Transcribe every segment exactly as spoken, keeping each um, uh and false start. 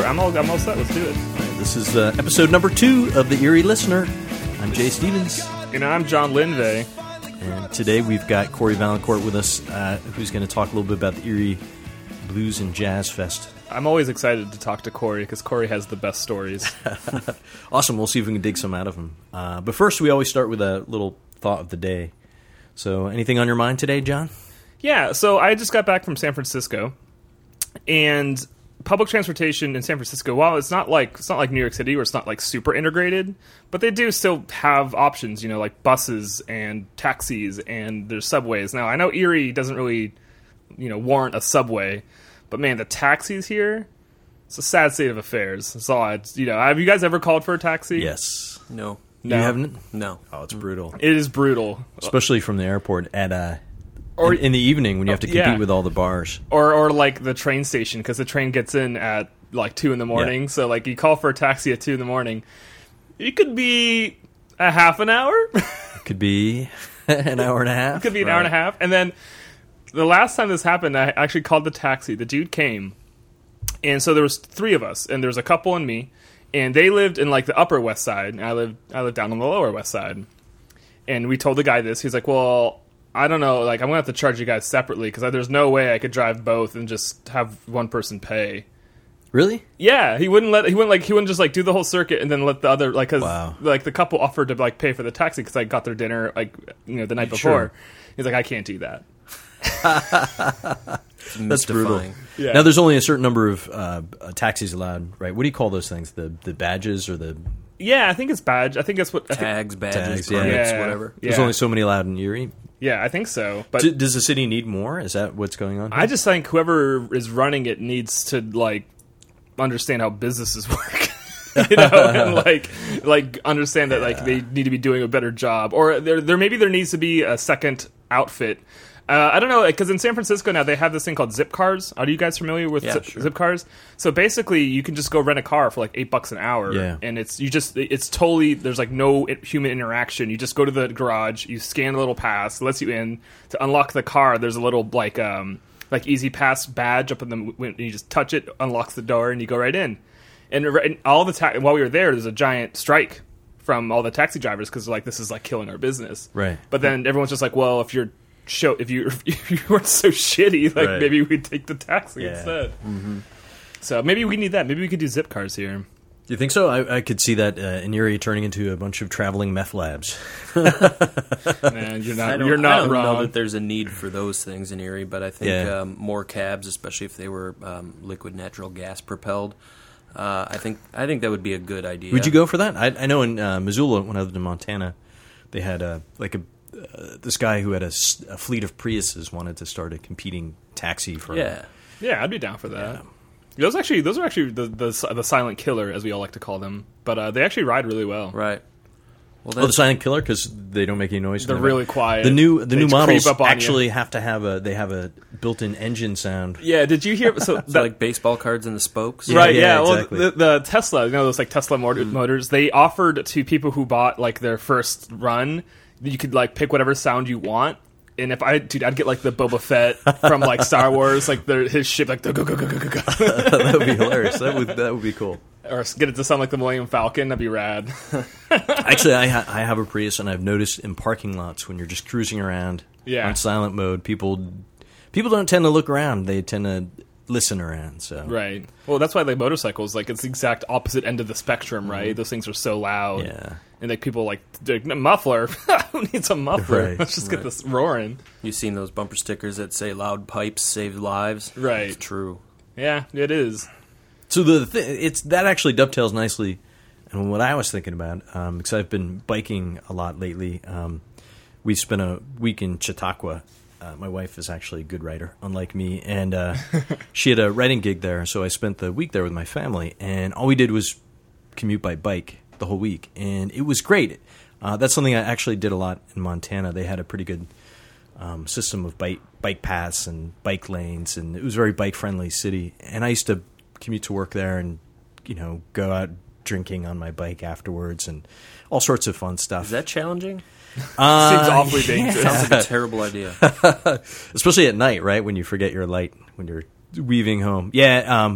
I'm all, I'm all set. Let's do it. Right, this is uh, episode number two of The Erie Listener. I'm Jay Stevens. And I'm John Linvey. And today we've got Corey Valancourt with us, uh, who's going to talk a little bit about the Erie Blues and Jazz Fest. I'm always excited to talk to Corey because Corey has the best stories. Awesome. We'll see if we can dig some out of him. Uh, but first, we always start with a little thought of the day. So anything on your mind today, John? Yeah, so I just got back from San Francisco, and public transportation in San Francisco, while it's not like it's not like New York City where it's not like super integrated, but they do still have options, you know, like buses and taxis and there's subways. Now, I know Erie doesn't really, you know, warrant a subway, but man, the taxis here, it's a sad state of affairs. That's all I, you know, have you guys ever called for a taxi? Yes. No. No. You haven't? No. Oh, it's brutal. It is brutal. Especially from the airport at uh, Or- in, in the evening when you have to compete yeah. with all the bars. Or or like the train station, because the train gets in at like two in the morning. Yeah. So like you call for a taxi at two in the morning, it could be a half an hour. It could be an hour and a half. It could be an right. hour and a half. And then the last time this happened, I actually called the taxi. The dude came, and so there was three of us, and there was a couple and me, and they lived in like the Upper West Side, and I lived I lived down on the Lower West Side. And we told the guy this. He's like, "Well, I don't know. Like, I'm gonna have to charge you guys separately because there's no way I could drive both and just have one person pay." Really? Yeah, he wouldn't let he wouldn't like he wouldn't just like do the whole circuit and then let the other like because Wow. like the couple offered to like pay for the taxi because I got their dinner like you know the night before. Sure. He's like, I can't do that. That's brutal. Mystifying. Yeah. Now, there's only a certain number of uh, uh, taxis allowed, right? What do you call those things? The the badges or the... Yeah, I think it's badge. I think that's what I think, Tags, badges, Tags, yeah. permits, Yeah. whatever. Yeah. There's only so many allowed in Erie. yeah, I think so. But D- does the city need more? Is that what's going on here? I just think whoever is running it needs to like understand how businesses work. you know, and like like understand that like they need to be doing a better job, or there there maybe there needs to be a second outfit. Uh, I don't know, because in San Francisco now they have this thing called Zip Cars. Are you guys familiar with Yeah, Zip, sure. Zip Cars? So basically, you can just go rent a car for like eight bucks an hour, Yeah. and it's you just it's totally there's like no human interaction. You just go to the garage, you scan a little pass, it lets you in. To unlock the car, there's a little like um like Easy Pass badge up in the when you just touch it, unlocks the door, and you go right in. And, and all the ta- while we were there, there's a giant strike from all the taxi drivers because like this is like killing our business. Right. But then everyone's just like, well, if you're show if you if you weren't so shitty, like Right. maybe we'd take the taxi Yeah. instead. Mm-hmm. So maybe we need that. Maybe we could do Zip Cars here. Do you think so? I, I could see that uh, in Erie turning into a bunch of traveling meth labs. Man, you're I not don't, you're I not don't wrong. know that there's a need for those things in Erie, but I think Yeah. um, more cabs, especially if they were um, liquid natural gas propelled, uh, I think I think that would be a good idea. Would you go for that? I, I know in uh, Missoula, when I lived in Montana, they had a, like a uh, this guy who had a, s- a fleet of Priuses wanted to start a competing taxi for Yeah. Yeah, I'd be down for that. Those actually, those are actually the, the the silent killer, as we all like to call them. But uh, they actually ride really well. Right. Well, Oh, the silent killer because they don't make any noise. They're when they're- really quiet. The new the They new just creep models up on you. actually have to have a they have a built-in engine sound. Yeah, did you hear? So it's that, like baseball cards in the spokes. Yeah, right, yeah, yeah. Well, exactly. the, the Tesla, you know, those like Tesla motor, motors. They offered to people who bought like their first run, you could like pick whatever sound you want. And if I, dude, I'd get like the Boba Fett from like Star Wars, like the, his ship, like the go go go go go go, That would be hilarious. That would that would be cool. or get it to sound like the Millennium Falcon. That'd be rad. Actually, I ha- I have a Prius, and I've noticed in parking lots when you're just cruising around Yeah. on silent mode, people people don't tend to look around; they tend to listen around. So Right. Well, that's why like motorcycles, like it's the exact opposite end of the spectrum, right? Those things are so loud. Yeah. And like people like they're like, muffler. Who needs a muffler? Right, Let's just get right. this roaring. You've seen those bumper stickers that say "loud pipes save lives." Right. It's true. Yeah, it is. So the th- it's that actually dovetails nicely, and what I was thinking about um, because I've been biking a lot lately. Um, we spent a week in Chautauqua. Uh, my wife is actually a good writer, unlike me, and uh, she had a writing gig there. So I spent the week there with my family, and all we did was commute by bike the whole week, and it was great. Uh, that's something I actually did a lot in Montana. They had a pretty good um, system of bike bike paths and bike lanes, and it was a very bike friendly city. And I used to commute to work there, and you know, go out drinking on my bike afterwards, and all sorts of fun stuff. Is that challenging? Uh, Seems awfully dangerous. Sounds like a terrible idea. Especially at night, right? When you forget your light when you're weaving home. Yeah, um, but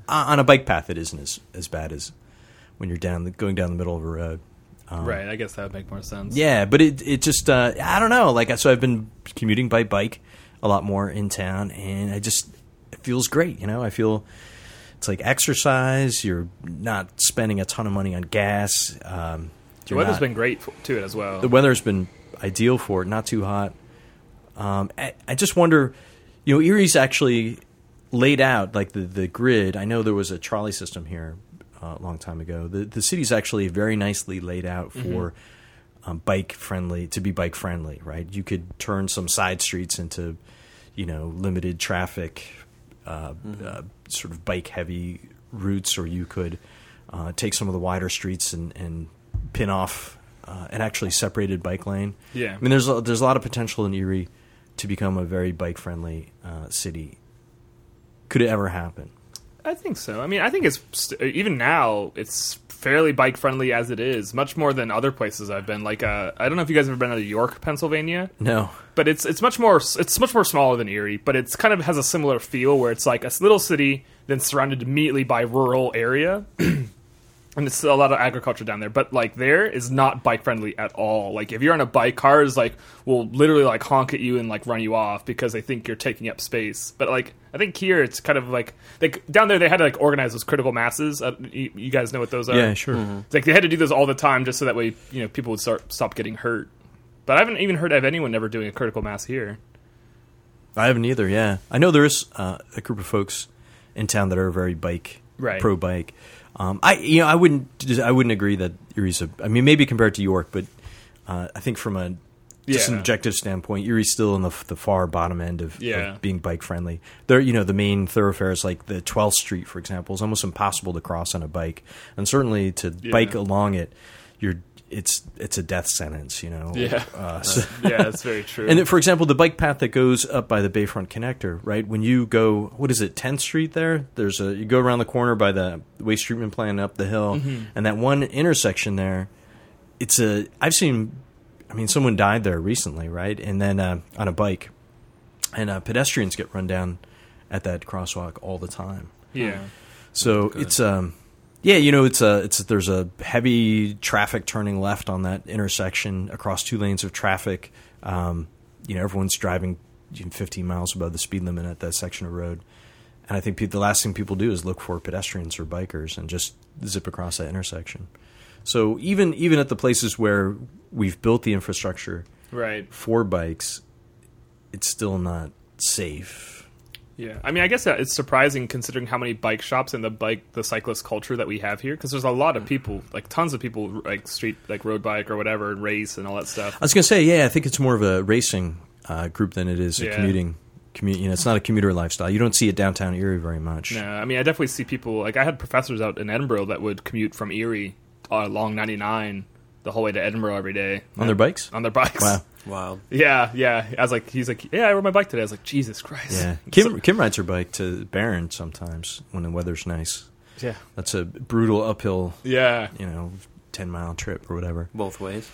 uh, on a bike path, it isn't as, as bad as when you're down the, going down the middle of a road. Um, right, I guess that would make more sense. Yeah, but it it just uh, I don't know. Like so, I've been commuting by bike a lot more in town, and I just it feels great. You know, I feel it's like exercise. You're not spending a ton of money on gas. Um, The weather's not, been great for, to it as well. The weather's been ideal for it. Not too hot. Um, I, I just wonder, you know, Erie's actually laid out like the the grid. I know there was a trolley system here uh, a long time ago. The the city's actually very nicely laid out for mm-hmm. um, bike friendly to be bike friendly. Right, you could turn some side streets into, you know, limited traffic, uh, mm-hmm. uh, sort of bike heavy routes, or you could uh, take some of the wider streets and, and pin off uh, an actually separated bike lane. Yeah, I mean, there's a, there's a lot of potential in Erie to become a very bike-friendly uh, city. Could it ever happen? I think so. I mean, I think it's st- even now it's fairly bike-friendly as it is, much more than other places I've been. Like, uh, I don't know if you guys have ever been to York, Pennsylvania. No, but it's it's much more it's much more smaller than Erie, but it's kind of has a similar feel where it's like a little city then surrounded immediately by rural area. And it's a lot of agriculture down there, but like there is not bike friendly at all. Like if you're on a bike, cars like will literally like honk at you and like run you off because they think you're taking up space. But like I think here it's kind of like like down there they had to like organize those critical masses. Uh, you, you guys know what those are? Yeah, sure. Mm-hmm. It's like they had to do those all the time just so that way you know people would start stop getting hurt. But I haven't even heard of anyone ever doing a critical mass here. I haven't either. Yeah, I know there is uh, a group of folks in town that are very bike right. pro bike. Um, I you know I wouldn't I wouldn't agree that Erie's a I mean maybe compared to York, but uh, I think from a just yeah. an objective standpoint, Erie's still in the the far bottom end of, yeah. of being bike friendly. There you know the main thoroughfares like the twelfth Street, for example, is almost impossible to cross on a bike, and certainly to yeah. bike along it, you're it's it's a death sentence. You know. Yeah. Uh, so yeah, that's very true. And for example, the bike path that goes up by the Bayfront Connector, right? When you go, what is it, tenth Street there? There's a you go around the corner by the waste treatment plant up the hill, mm-hmm. and that one intersection there, it's a. I've seen, I mean, someone died there recently, right? And then uh, on a bike, and uh, pedestrians get run down at that crosswalk all the time. Yeah. So it's um. Yeah, you know, it's a it's there's a heavy traffic turning left on that intersection across two lanes of traffic. Um, you know, everyone's driving fifteen miles above the speed limit at that section of road, and I think pe- the last thing people do is look for pedestrians or bikers and just zip across that intersection. So even even at the places where we've built the infrastructure right. for bikes, it's still not safe. Yeah, I mean, I guess that it's surprising considering how many bike shops and the bike, the cyclist culture that we have here. Because there's a lot of people, like tons of people, like street, like road bike or whatever, and race and all that stuff. I was gonna say, yeah, I think it's more of a racing uh, group than it is a yeah. commuting. Commu- you know, it's not a commuter lifestyle. You don't see it downtown Erie very much. No, I mean, I definitely see people. Like I had professors out in Edinburgh that would commute from Erie uh, along ninety-nine the whole way to Edinburgh every day on their bikes. On their bikes. Wow. Wild. Yeah, yeah. I was like, he's like, yeah, I rode my bike today. I was like, Jesus Christ. Yeah. Kim So- Kim rides her bike to Barron sometimes when the weather's nice. yeah, That's a brutal uphill, yeah. you know, ten mile trip or whatever. Both ways.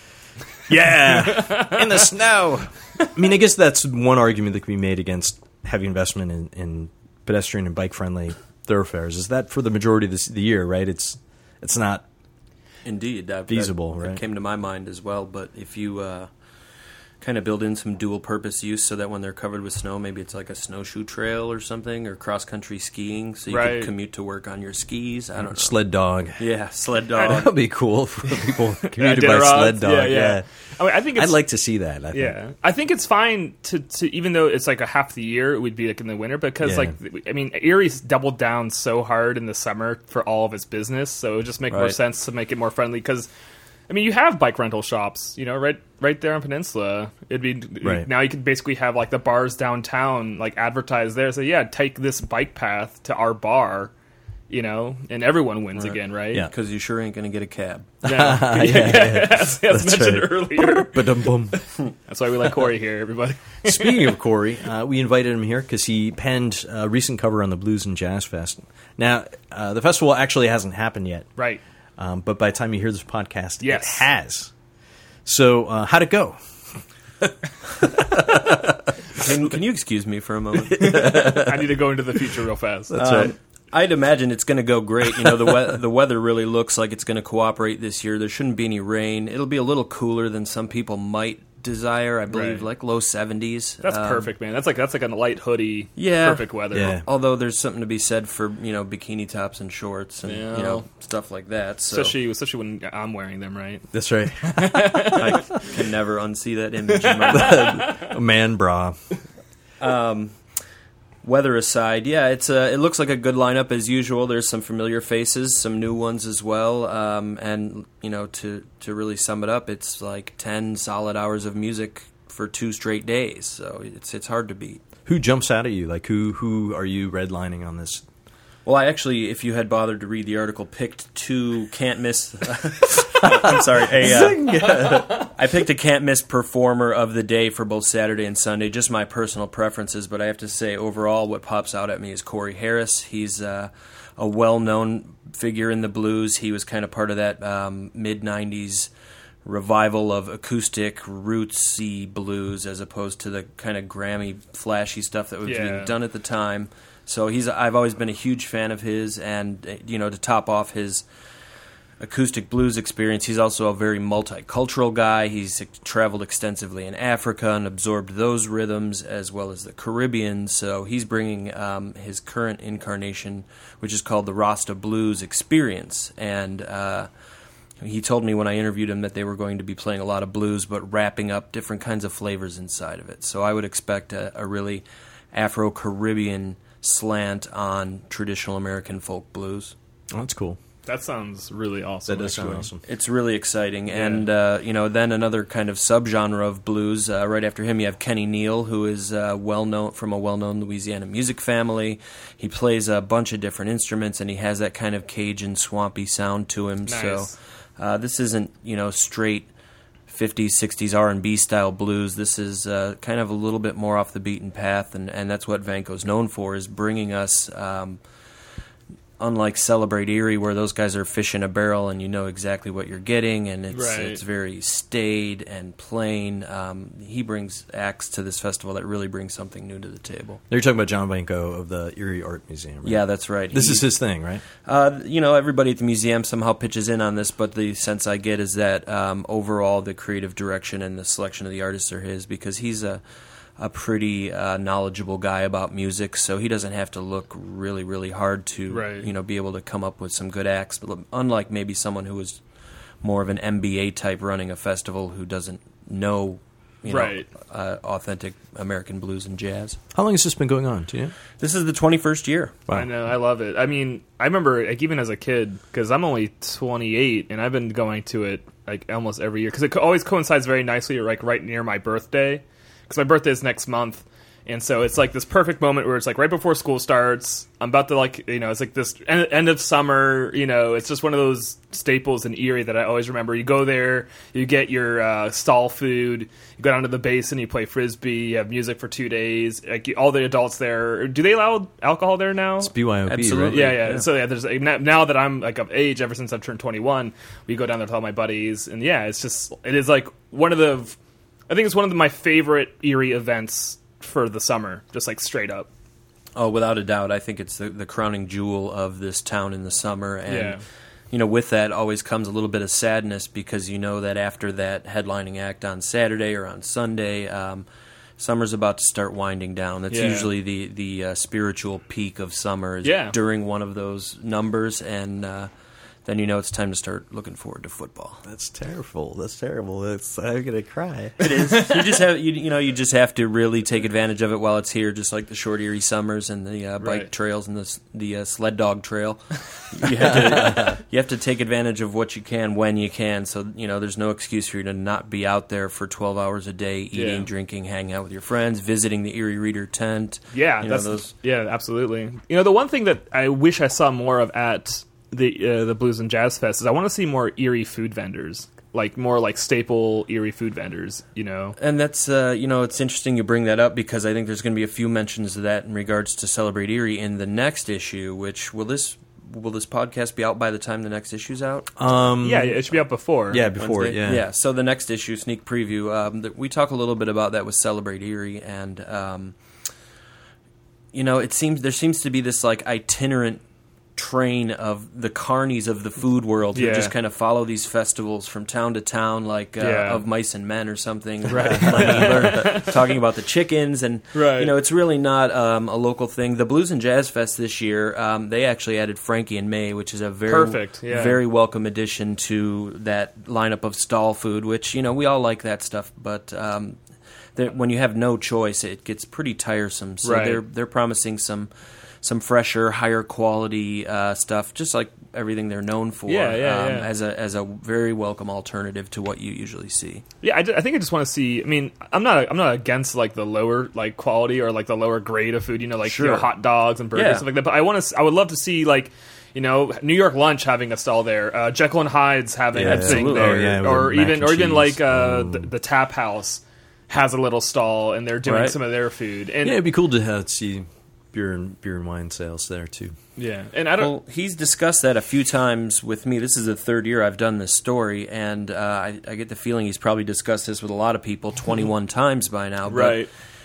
Yeah, in the snow. I mean, I guess that's one argument that can be made against heavy investment in, in pedestrian and bike friendly thoroughfares. Is that for the majority of this, the year, right? It's it's not Indeed. That, feasible, that, right? That came to my mind as well. But if you uh, kind of build in some dual purpose use so that when they're covered with snow, maybe it's like a snowshoe trail or something, or cross country skiing, so you Right. could commute to work on your skis. I don't know. sled dog. Yeah, sled That dog. would be cool for people commuted dinner by sled rods. dog. Yeah, Yeah, yeah. I mean, I think it's, I'd like to see that. I think. Yeah, I think it's fine to, to even though it's like a half the year, it would be like in the winter because Yeah. like I mean Erie's doubled down so hard in the summer for all of its business, so it would just make more Right. sense to make it more friendly because. I mean, you have bike rental shops, you know, right, right there on Peninsula. It'd be Right. now you could basically have like the bars downtown, like advertise there. So yeah, take this bike path to our bar, you know, and everyone wins Right. again, right? Yeah. Because you sure ain't going to get a cab. Yeah, yeah, yeah. as, as That's mentioned right. earlier. Ba-dum-bum. That's why we like Corey here, everybody. Speaking of Corey, uh, we invited him here because he penned a recent cover on the Blues and Jazz Fest. Now, uh, the festival actually hasn't happened yet, Right. um, but by the time you hear this podcast, Yes. it has. So, uh, how'd it go? Can, can you excuse me for a moment? I need to go into the future real fast. That's Um, right. I'd imagine it's going to go great. You know, the we- the weather really looks like it's going to cooperate this year. There shouldn't be any rain. It'll be a little cooler than some people might desire. I believe Right. like low seventies. That's Um, perfect, man. That's like that's like a light hoodie. Yeah. Perfect weather. Yeah. Although there's something to be said for, you know, bikini tops and shorts and Yeah. you know stuff like that. So Especially especially when I'm wearing them, right? That's right. I can never unsee that image in my mind. A man bra. Um, weather aside, yeah, it's a, it looks like a good lineup as usual. There's some familiar faces, some new ones as well, um, and you know, to to really sum it up, it's like ten solid hours of music for two straight days. So it's it's hard to beat. Who jumps out at you? Like who who are you redlining on this? Well, I actually, if you had bothered to read the article, picked two can't miss. I'm sorry, a, uh, I picked a can't miss performer of the day for both Saturday and Sunday. Just my personal preferences, but I have to say, overall, what pops out at me is Corey Harris. He's uh, a well-known figure in the blues. He was kind of part of that um, mid nineties revival of acoustic, rootsy blues, as opposed to the kind of Grammy, flashy stuff that was Yeah. being done at the time. So he's I've always been a huge fan of his, and you know, to top off his acoustic blues experience, he's also a very multicultural guy. He's traveled extensively in Africa and absorbed those rhythms as well as the Caribbean. So he's bringing um, his current incarnation, which is called the Rasta Blues Experience, and uh, he told me when I interviewed him that they were going to be playing a lot of blues, but wrapping up different kinds of flavors inside of it. So I would expect a, a really Afro-Caribbean slant on traditional American folk blues. Oh, that's cool. That sounds really awesome. That does sound actually. awesome. It's really exciting. And, uh, you know, then another kind of subgenre of blues. Uh, right after him, you have Kenny Neal, who is uh, well known from a well-known Louisiana music family. He plays a bunch of different instruments, and he has that kind of Cajun, swampy sound to him. Nice. So uh, this isn't, you know, straight fifties, sixties R and B style blues. This is uh, kind of a little bit more off the beaten path, and, and that's what Vanco's known for, is bringing us... Um, unlike Celebrate Erie, where those guys are fish in a barrel and you know exactly what you're getting, and it's Right. it's very staid and plain. Um, he brings acts to this festival that really brings something new to the table. You're talking about John Vanco of the Erie Art Museum, right? Yeah, that's right. This He- is his thing, right? Uh, you know, everybody at the museum somehow pitches in on this, but the sense I get is that um, overall the creative direction and the selection of the artists are his, because he's a a pretty uh, knowledgeable guy about music, so he doesn't have to look really, really hard to, Right. you know, be able to come up with some good acts. But unlike maybe someone who is more of an M B A type running a festival who doesn't know, you Right. know, uh, authentic American blues and jazz. How long has this been going on? Do you know? This is the twenty-first year. Wow. I know, I love it. I mean, I remember like even as a kid, because I'm only twenty-eight, and I've been going to it like almost every year because it co- always coincides very nicely, like right near my birthday. Because my birthday is next month, and so it's like this perfect moment where it's like right before school starts. I'm about to like, you know, it's like this end, end of summer. You know, it's just one of those staples in Erie that I always remember. You go there, you get your uh, stall food, you go down to the basin, you play frisbee, you have music for two days. Like you- all the adults there. Do they allow alcohol there now? It's B Y O B, Absolutely. right? Yeah, yeah, Yeah. So yeah, there's like, now now that I'm like of age, ever since I've turned twenty-one, we go down there with all my buddies, and yeah, it's just it is like one of the, I think it's one of the, my favorite Erie events for the summer, just like straight up. Oh, without a doubt. I think it's the, the crowning jewel of this town in the summer. And, Yeah. you know, with that always comes a little bit of sadness, because you know that after that headlining act on Saturday or on Sunday, um, summer's about to start winding down. That's Yeah. usually the, the uh, spiritual peak of summer is Yeah. during one of those numbers. And uh, then you know it's time to start looking forward to football. That's terrible. That's terrible. That's, I'm gonna cry. It is. You just have you, you know you just have to really take advantage of it while it's here, just like the short Erie summers and the uh, bike Right. trails and the s- the uh, sled dog trail. You have to you have to take advantage of what you can when you can. So you know there's no excuse for you to not be out there for twelve hours a day, eating, Yeah. drinking, hanging out with your friends, visiting the Erie Reader tent. Yeah, you know, that's those. yeah, absolutely. You know, the one thing that I wish I saw more of at the uh, the Blues and Jazz Fest is I want to see more Erie food vendors, like more like staple Erie food vendors. You know, And that's, uh, you know, it's interesting you bring that up, because I think there's going to be a few mentions of that in regards to Celebrate Erie in the next issue, which will this will this podcast be out by the time the next issue's out? Um, yeah, it should be up before. yeah, before, Wednesday? yeah. Yeah, so the next issue, sneak preview, um, th- we talk a little bit about that with Celebrate Erie, and, um, you know, it seems there seems to be this, like, itinerant train of the carnies of the food world who Yeah. just kind of follow these festivals from town to town, like uh, Yeah. of Mice and Men or something. Right. Learn- talking about the chickens, and Right. you know, it's really not um, a local thing. The Blues and Jazz Fest this year, um, they actually added Frankie and May, which is a very Perfect, yeah. very welcome addition to that lineup of stall food. Which, you know, we all like that stuff, but um, there- when you have no choice, it gets pretty tiresome. So Right. they're they're promising some some fresher, higher quality uh, stuff, just like everything they're known for. Yeah, yeah, um, yeah. As a as a very welcome alternative to what you usually see. Yeah, I, d- I think I just want to see. I mean, I'm not I'm not against like the lower like quality or like the lower grade of food. You know, like you know, Sure. hot dogs and burgers Yeah. stuff like that. But I want to. I would love to see like. You know, New York Lunch having a stall there, uh, Jekyll and Hyde's having Yeah, a thing absolutely. there, Oh, yeah, or with mac even and or even cheese. like uh, Um, the, the Tap House has a little stall and they're doing Right. some of their food. And Yeah, it'd be cool to have, see beer and beer and wine sales there too. yeah, and I don't. Well, he's discussed that a few times with me. This is the third year I've done this story, and uh, I, I get the feeling he's probably discussed this with a lot of people twenty-one times by now. But, right.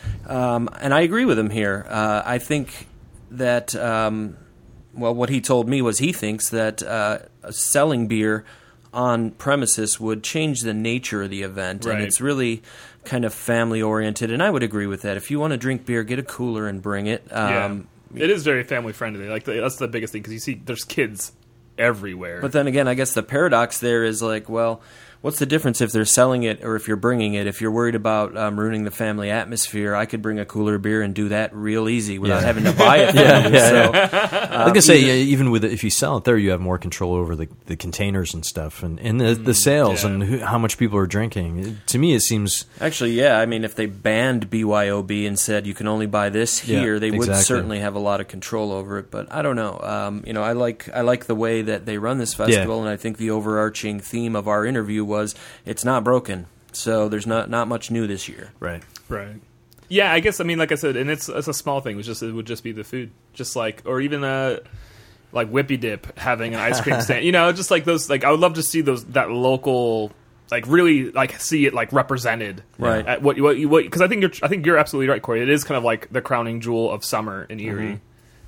Um, and I agree with him here. Uh, I think that, um, well, what he told me was he thinks that uh, selling beer on premises would change the nature of the event, Right. and it's really kind of family oriented. And I would agree with that. If you want to drink beer, get a cooler and bring it. Um, Yeah. It is very family friendly. Like the, that's the biggest thing because you see there's kids everywhere. But then again, I guess the paradox there is like, well, what's the difference if they're selling it or if you're bringing it? If you're worried about um, ruining the family atmosphere, I could bring a cooler beer and do that real easy without Yeah. having to buy it. Yeah, yeah, so, I was gonna say, yeah, even with it, if you sell it there, you have more control over the, the containers and stuff, and, and the, the sales yeah. and who, how much people are drinking. It- to me, it seems Actually, yeah. I mean, if they banned B Y O B and said you can only buy this Yeah, here, they would exactly. certainly have a lot of control over it. But I don't know. Um, you know, I like I like the way that they run this festival, and I think the overarching theme of our interview was it's not broken. So there's not not much new this year. right. Right. Yeah, I guess I mean, like I said, and it's it's a small thing. It was just it would just be the food, just like or even uh like Whippy Dip having an ice cream stand. You know, just like those. Like I would love to see those that local. Like really, like see it like represented, Right. At what what what? Because I think you're I think you're absolutely right, Corey. It is kind of like the crowning jewel of summer in Erie.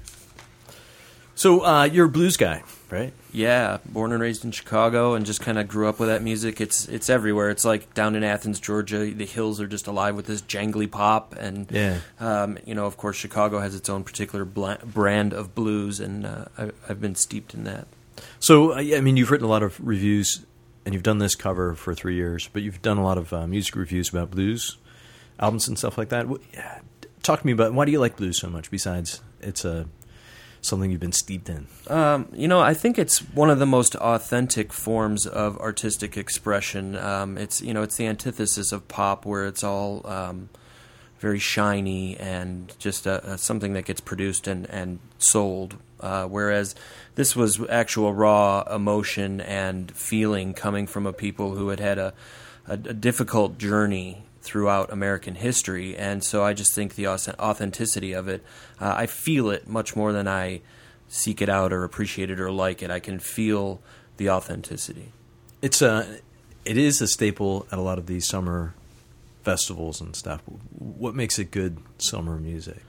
So uh, you're a blues guy, right? Yeah, born and raised in Chicago, and just kind of grew up with that music. It's it's everywhere. It's like down in Athens, Georgia. The hills are just alive with this jangly pop, and Yeah. um, you know, of course, Chicago has its own particular bla- brand of blues, and uh, I, I've been steeped in that. So uh, yeah, I mean, you've written a lot of reviews, and you've done this cover for three years, but you've done a lot of uh, music reviews about blues albums and stuff like that. What, yeah, talk to me about why do you like blues so much? Besides, it's a something you've been steeped in. Um, you know, I think it's one of the most authentic forms of artistic expression. Um, it's you know, it's the antithesis of pop, where it's all um, very shiny and just a, a, something that gets produced and and sold. Uh, whereas this was actual raw emotion and feeling coming from a people who had had a, a, a difficult journey throughout American history, and so I just think the authenticity of it, uh, I feel it much more than I seek it out or appreciate it or like it. I can feel the authenticity. It's a, it is a staple at a lot of these summer festivals and stuff. What makes it good summer music?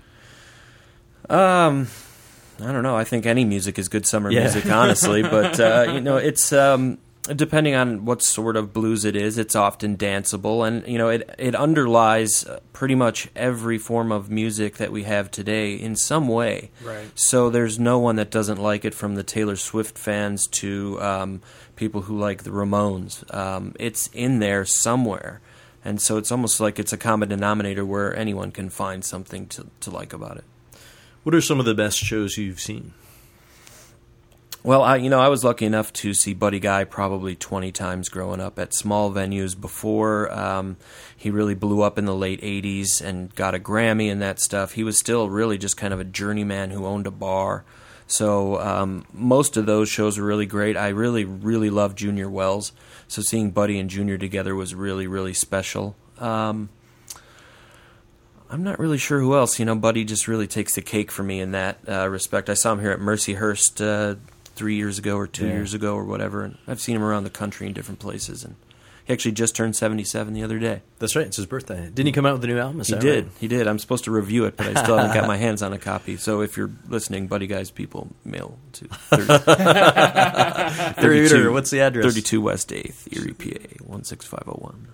Um, I don't know. I think any music is good summer Yeah. music, honestly, but uh, you know, it's um, depending on what sort of blues it is, it's often danceable, and you know, it it underlies pretty much every form of music that we have today in some way. Right. So there's no one that doesn't like it, from the Taylor Swift fans to um, people who like the Ramones. Um, it's in there somewhere, and so it's almost like it's a common denominator where anyone can find something to to like about it. What are some of the best shows you've seen? Well, I, you know, I was lucky enough to see Buddy Guy probably twenty times growing up at small venues before um, he really blew up in the late eighties and got a Grammy and that stuff. He was still really just kind of a journeyman who owned a bar. So um, most of those shows were really great. I really, really loved Junior Wells. So seeing Buddy and Junior together was really, really special. Um, I'm not really sure who else. You know, Buddy just really takes the cake for me in that uh, respect. I saw him here at Mercyhurst uh, three years ago or two Yeah. years ago or whatever, and I've seen him around the country in different places, and He actually just turned seventy-seven the other day. That's right. It's his birthday. Didn't he come out with a new album? Is He that did. right? He did. I'm supposed to review it, but I still haven't got my hands on a copy. So if you're listening, Buddy Guys people, mail to thirty, thirty-two, what's the address? thirty-two West eighth, Erie, P A, one six five oh one.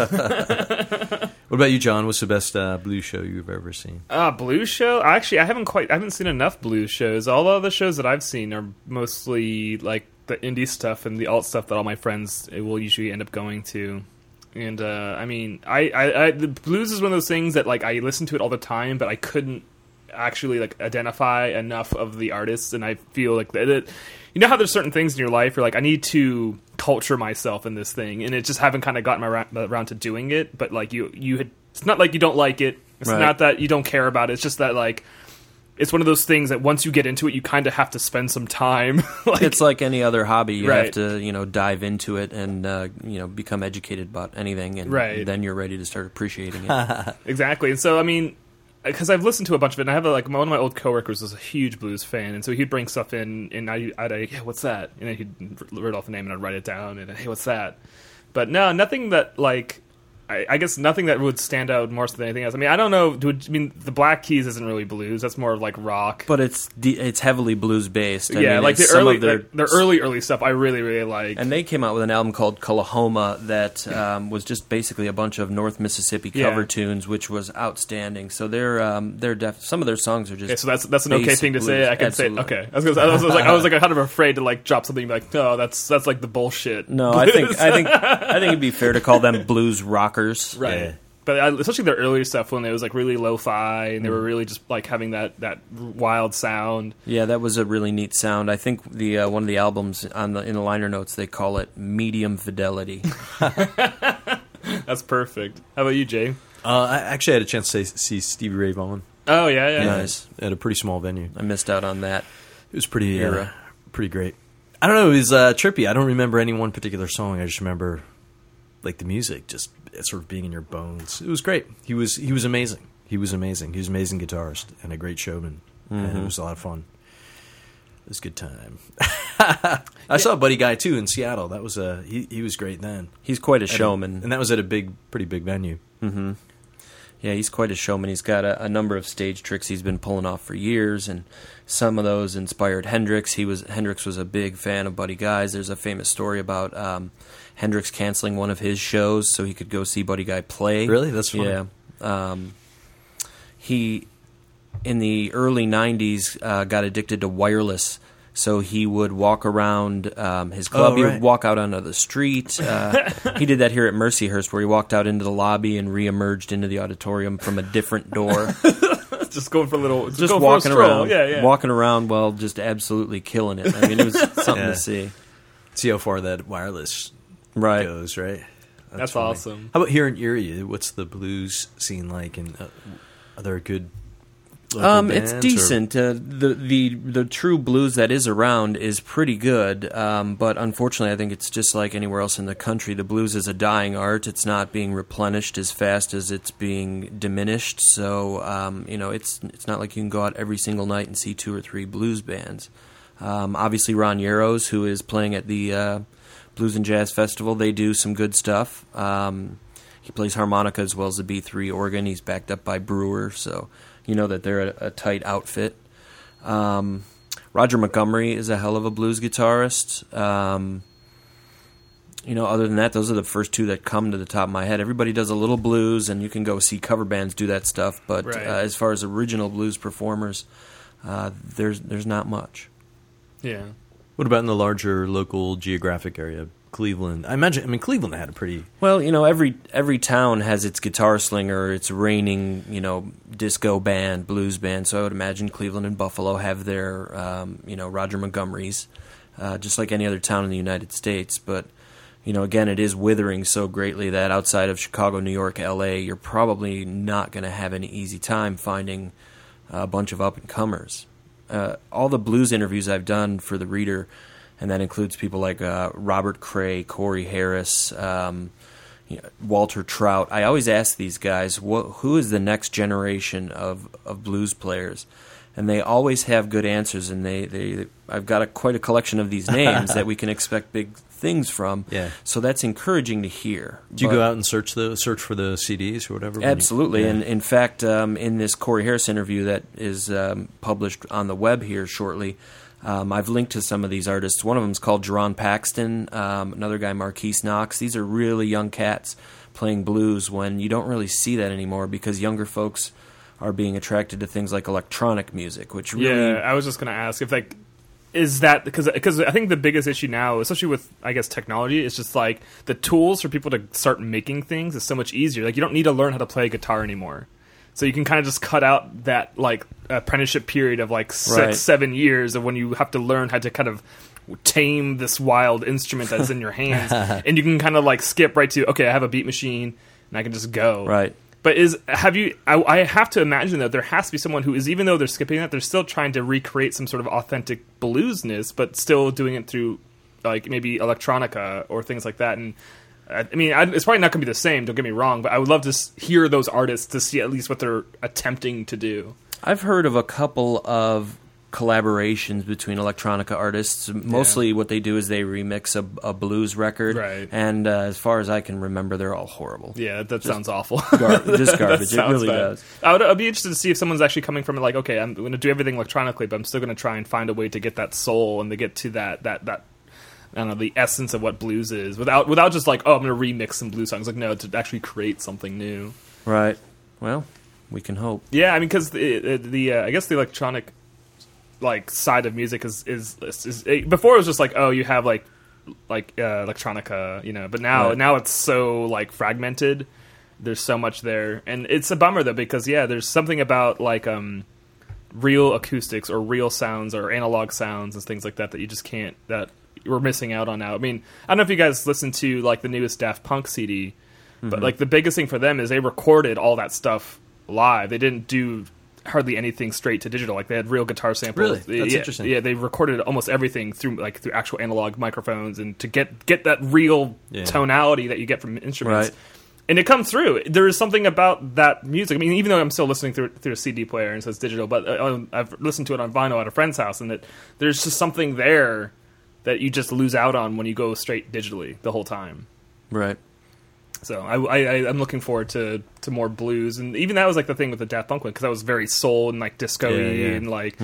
What about you, John? What's the best uh, blues show you've ever seen? Uh, blues show? Actually, I haven't quite. I haven't seen enough blues shows. All of the shows that I've seen are mostly like the indie stuff and the alt stuff that all my friends will usually end up going to. And uh, I mean, I, I, I the blues is one of those things that like I listen to it all the time, but I couldn't actually like identify enough of the artists, and I feel like that. It, you know how there's certain things in your life you're like, I need to culture myself in this thing, and it just haven't kind of gotten around, around to doing it. But like you, you had, it's not like you don't like it. It's Right. not that you don't care about it. It's just that like it's one of those things that once you get into it, you kind of have to spend some time. like, It's like any other hobby. You Right. have to, you know, dive into it and, uh, you know, become educated about anything, and Right. then you're ready to start appreciating it. Exactly. And so, I mean, because I've listened to a bunch of it, and I have a, like one of my old coworkers was a huge blues fan, and so he'd bring stuff in, and I, I'd like, yeah, what's that? And then he'd read off the name, and I'd write it down, and hey, what's that? But no, nothing that like. I, I guess nothing that would stand out more so than anything else. I mean, I don't know. Would, I mean, the Black Keys isn't really blues. That's more of like rock. But it's de- it's heavily blues based. I yeah, mean, like the it's some early, of their, like, their early, early stuff. I really, really like. And they came out with an album called Kalahoma that um, was just basically a bunch of North Mississippi cover Yeah. tunes, which was outstanding. So they're um, they're def- some of their songs are just. Okay, so that's that's an okay basic thing to blues. say. I can Absolutely. say okay. I was, gonna, I was, I was like I was like kind of afraid to like drop something and be like, no, that's that's like the bullshit. No, I think I think I think it'd be fair to call them blues rockers. Right. Yeah. But I, especially their earlier stuff when it was like really lo-fi and they were really just like having that, that wild sound. Yeah, that was a really neat sound. I think the uh, one of the albums on the in the liner notes they call it medium fidelity. That's perfect. How about you, Jay? Uh, I actually had a chance to see Stevie Ray Vaughan Oh yeah, yeah. Nice. at a pretty small venue. I missed out on that. It was pretty, uh, Era. pretty great. I don't know. It was uh, trippy. I don't remember any one particular song. I just remember like the music, just sort of being in your bones. It was great. He was he was amazing. He was amazing. He was an amazing guitarist and a great showman. And it was a lot of fun. It was a good time. I saw Buddy Guy too in Seattle. That was a he. He was great then. He's quite a And- showman. and that was at a big, pretty big venue. Mm-hmm. Yeah, he's quite a showman. He's got a, a number of stage tricks he's been pulling off for years, and some of those inspired Hendrix. He was Hendrix was a big fan of Buddy Guy's. There's a famous story about um, Hendrix canceling one of his shows so he could go see Buddy Guy play. Really? That's funny. Yeah. Um, he, in the early nineties, uh, got addicted to wireless. So he would walk around um, his club. Oh, He right. would walk out onto the street. Uh, he did that here at Mercyhurst, where he walked out into the lobby and reemerged into the auditorium from a different door. Just going for a little, just, just going walking for a stroll. around, Yeah, yeah. walking around while just absolutely killing it. I mean, it was something Yeah. to see. See how far that wireless Right. goes, right? That's funny. awesome. How about here in Erie? What's the blues scene like? And uh, are there good? local Um, it's bands, or- decent. Uh, the the the true blues that is around is pretty good, um, but unfortunately, I think it's just like anywhere else in the country. The blues is a dying art. It's not being replenished as fast as it's being diminished. So um, you know, it's it's not like you can go out every single night and see two or three blues bands. Um, obviously, Ron Yaros, who is playing at the uh, Blues and Jazz Festival, they do some good stuff. Um, he plays harmonica as well as the B three organ. He's backed up by Brewer, so you know that they're a, a tight outfit. Um, Roger Montgomery is a hell of a blues guitarist. Um, you know, other than that, those are the first two that come to the top of my head. Everybody does a little blues, and you can go see cover bands do that stuff. But Right. uh, as far as original blues performers, uh, there's there's not much. Yeah. What about in the larger local geographic area? Cleveland. I imagine. I mean, Cleveland had a pretty. Well, you know, every every town has its guitar slinger, its reigning, you know, disco band, blues band. So I would imagine Cleveland and Buffalo have their, um, you know, Roger Montgomerys, uh, just like any other town in the United States. But, you know, again, it is withering so greatly that outside of Chicago, New York, L A, you're probably not going to have any easy time finding a bunch of up-and-comers. Uh, all the blues interviews I've done for the Reader, and that includes people like uh, Robert Cray, Corey Harris, um, you know, Walter Trout. I always ask these guys, what, who is the next generation of, of blues players? and they always have good answers. And they, they I've got a, quite a collection of these names that we can expect big things from. Yeah. So that's encouraging to hear. Do you But- go out and search the search for the C Ds or whatever? when you- Absolutely, yeah. and in fact, um, in this Corey Harris interview that is um, published on the web here shortly, um, I've linked to some of these artists. One of them is called Jerron Paxton. Um, another guy, Marquise Knox. These are really young cats playing blues when you don't really see that anymore because younger folks are being attracted to things like electronic music, which really Yeah, I was just going to ask if like is that because because I think the biggest issue now, especially with I guess technology, is just like the tools for people to start making things is so much easier. Like you don't need to learn how to play guitar anymore, so you can kind of just cut out that like apprenticeship period of like six Right. seven years of when you have to learn how to kind of tame this wild instrument that's in your hands, and you can kind of like skip right to okay, I have a beat machine and I can just go right. But is have you? I, I have to imagine that there has to be someone who is, even though they're skipping that, they're still trying to recreate some sort of authentic bluesness, but still doing it through like maybe electronica or things like that. And I, I mean, I, it's probably not going to be the same. Don't get me wrong, but I would love to s- hear those artists to see at least what they're attempting to do. I've heard of a couple of collaborations between electronica artists. Mostly what they do is they remix a, a blues record. Right. And uh, as far as I can remember, they're all horrible. Yeah, that sounds awful. Gar- just garbage. It Sounds really bad. does. I would I'd be interested to see if someone's actually coming from it like, okay, I'm going to do everything electronically, but I'm still going to try and find a way to get that soul and to get to that that that I don't know, the essence of what blues is without without just like, oh, I'm going to remix some blues songs. Like, no, to actually create something new. Right. Well, we can hope. Yeah, I mean, because the the, the uh, I guess the electronic like side of music is is, is, is it, before it was just like, oh, you have like like uh, electronica, you know, but now Right. now it's so like fragmented. There's so much there, and it's a bummer though because yeah, there's something about like um real acoustics or real sounds or analog sounds and things like that that you just can't that we're missing out on now. I mean, I don't know if you guys listened to like the newest Daft Punk C D, but like the biggest thing for them is they recorded all that stuff live. They didn't do hardly anything straight to digital. Like they had real guitar samples. Really? That's yeah, interesting. Yeah, they recorded almost everything through like through actual analog microphones and to get get that real Yeah. tonality that you get from instruments. Right. And it comes through. There is something about that music. I mean, even though I'm still listening through through a C D player and so it's digital, but uh, I've listened to it on vinyl at a friend's house, and it, there's just something there that you just lose out on when you go straight digitally the whole time. Right. So I, I, I- I'm looking forward to, to more blues, and even that was like the thing with the Daft Punk one because that was very soul and like disco-y Yeah, yeah. and like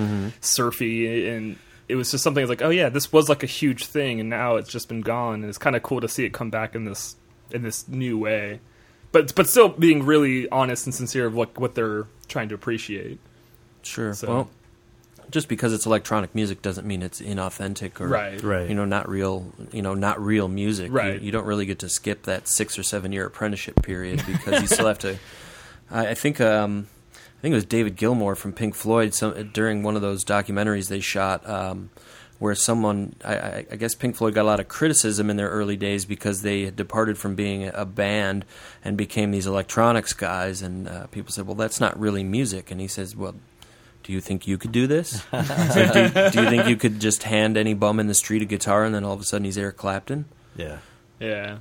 surfy, and it was just something like, oh yeah, this was like a huge thing, and now it's just been gone, and it's kind of cool to see it come back in this in this new way, but but still being really honest and sincere of what what they're trying to appreciate. Sure. So- Well, just because it's electronic music doesn't mean it's inauthentic or Right. Right. you know not real you know not real music. You- Right. You, don't really get to skip that six or seven year apprenticeship period because you still have to. I, I think um, I think it was David Gilmour from Pink Floyd. Some during one of those documentaries they shot. Um, where someone, I, I, I guess Pink Floyd got a lot of criticism in their early days because they had departed from being a band and became these electronics guys, and uh, people said, well, that's not really music. And he says, well, do you think you could do this? So do, do you think you could just hand any bum in the street a guitar and then all of a sudden he's Eric Clapton? Yeah. Yeah.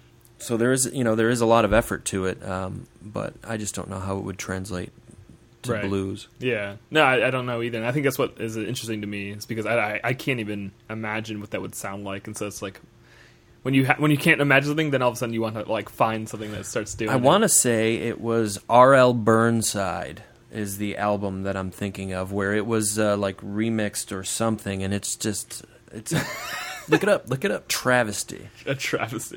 So there is, you know, there is a lot of effort to it, um, but I just don't know how it would translate to Right. blues. Yeah, no, I, I don't know either. And I think that's what is interesting to me is because I, I I can't even imagine what that would sound like, and so it's like when you ha- when you can't imagine something, then all of a sudden you want to like find something that starts doing. I want to say it was R L Burnside is the album that I'm thinking of, where it was uh, like remixed or something, and it's just it's a Look it up. Look it up. travesty. a travesty.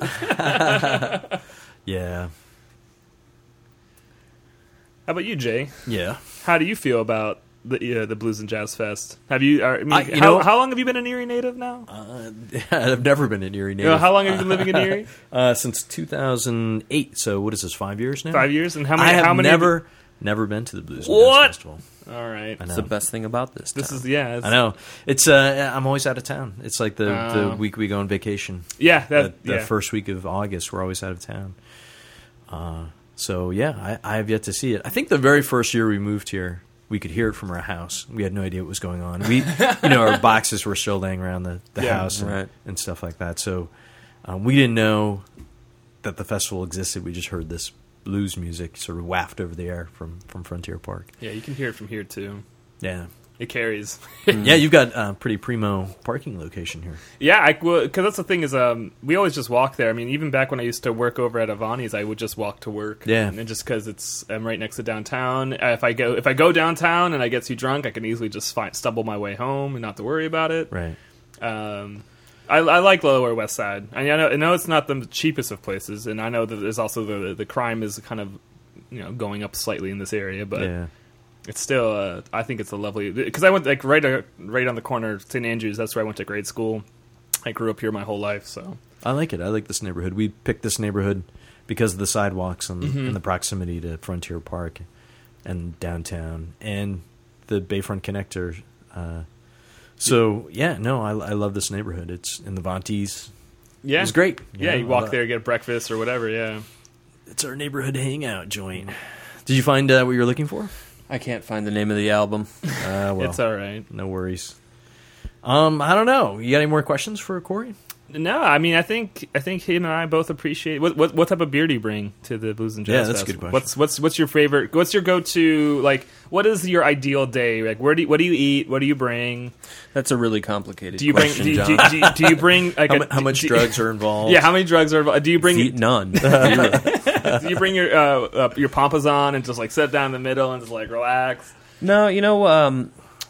Yeah. How about you, Jay? Yeah. How do you feel about the uh, the Blues and Jazz Fest? Have you? Are, I mean, I- you how, know- how long have you been an Erie native now? Uh, I've never been in Erie You native. know, how long have you been living in Erie? Uh, since two thousand eight. So what is this? Five years now. Five years. And how many? I have how many? never, never been to the Blues and What? Jazz Festival. All right. I It's know. the best thing about this. This town. is yeah. It's, I know. It's. Uh, I'm always out of town. It's like the, Oh. the week we go on vacation. Yeah. That. the the yeah. first week of August, we're always out of town. Uh, so yeah, I, I have yet to see it. I think the very first year we moved here, we could hear it from our house. We had no idea what was going on. We, you know, our boxes were still laying around the, the Yeah, house and, right. and stuff like that. So um, we didn't know that the festival existed. We just heard this blues music sort of waft over the air from, from Frontier Park. Yeah. You can hear it from here too. Yeah. It carries. Yeah, you've got a uh, pretty primo parking location here. Yeah, I because that's the thing is, um, we always just walk there. I mean, even back when I used to work over at Avani's, I would just walk to work. Yeah, and just because it's I'm right next to downtown. If I go if I go downtown and I get too drunk, I can easily just find, stumble my way home and not to worry about it. Right. Um, I, I like Lower West Side. I know I know it's not the cheapest of places, and I know that there's also the the crime is kind of you know going up slightly in this area, but. Yeah. It's still, uh, I think it's a lovely, because I went like right, uh, right on the corner of Saint Andrews. That's where I went to grade school. I grew up here my whole life, so I like it. I like this neighborhood. We picked this neighborhood because of the sidewalks and, mm-hmm. and the proximity to Frontier Park and downtown and the Bayfront Connector. Uh, so yeah, no, I, I love this neighborhood. It's in the Vonties. Yeah, it's great. You yeah, know, you walk there, get breakfast or whatever. Yeah, it's our neighborhood hangout joint. Did you find uh, what you were looking for? I can't find the name of the album. Uh, well, it's all right. No worries. Um, I don't know. You got any more questions for Corey? No, I mean, I think I think him and I both appreciate. What what, what type of beer do you bring to the Booze and Jazz? Yeah, that's Fest? a good question. What's what's what's your favorite? What's your go to? Like, what is your ideal day? Like, where do you, what do you eat? What do you bring? That's a really complicated do you question, bring? Do you, John. do, you, do, you, do you bring like how, a, how much do, drugs are involved? Yeah, how many drugs are involved? Do you bring The- none? do you bring your uh, uh, your pampas on and just like sit down in the middle and just like relax? No, you know, um,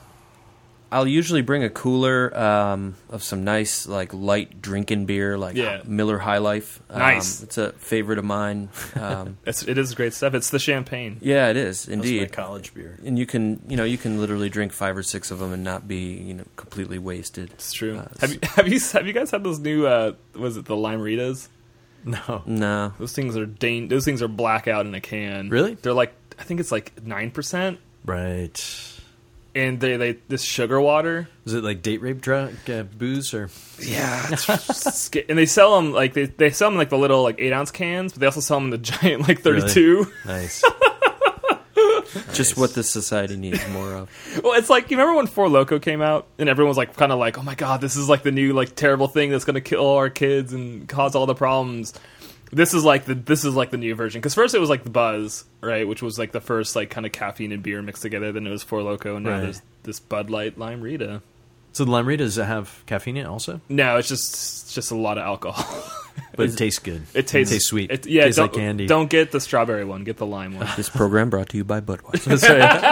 I'll usually bring a cooler um, of some nice, like, light drinking beer, like Yeah. Miller High Life. Um, Nice. It's a favorite of mine. Um, It's it is great stuff. It's the champagne. yeah, it is That's my indeed. college beer. And you can, you know, you can literally drink five or six of them and not be, you know, completely wasted. It's true. Uh, have you have you have you guys had those new? Uh, was it the Lime Ritas? No. No. Those things are dan- Those things are blackout in a can. Really? They're like I think it's like nine percent, Right. and they they this sugar water. Is it like date rape drug uh, booze or? Yeah, it's sca- and they sell them like they they sell them like the little like eight ounce cans, but they also sell them in the giant like thirty two. Nice. Just what this society needs more of. Well, it's like you remember when Four Loko came out, and everyone was like kind of like, oh my god, this is like the new like terrible thing that's going to kill our kids and cause all the problems. This is like the this is like the new version, because first it was like the Buzz, right, which was like the first like kind of caffeine and beer mixed together. Then it was Four Loko, and now Right. there's this Bud Light Lime Rita. So the Lime Rita, does it have caffeine in it also? No, it's just it's just a lot of alcohol. But it tastes good. It tastes, tastes sweet. It, yeah, tastes don't, like candy. Don't get the strawberry one. Get the lime one. This program brought to you by Budweiser. That's